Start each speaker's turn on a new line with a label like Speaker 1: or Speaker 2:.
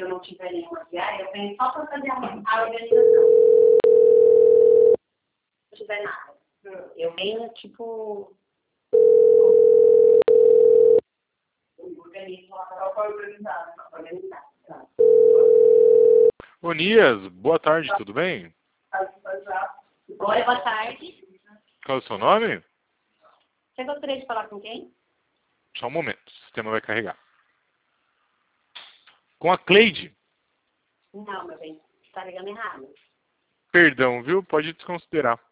Speaker 1: que eu não tiver nenhuma diária, eu venho só para fazer a organização. Se não tiver nada. Eu venho, tipo... Organizo lá para organizar. Tá.
Speaker 2: Onias, boa tarde, tudo bem?
Speaker 1: Oi, boa tarde.
Speaker 2: Qual é o seu nome?
Speaker 1: Você gostaria de falar com quem?
Speaker 2: Só um momento, o sistema vai carregar. Com a Cleide.
Speaker 1: Não, meu bem, você tá ligando errado.
Speaker 2: Perdão, viu? Pode desconsiderar.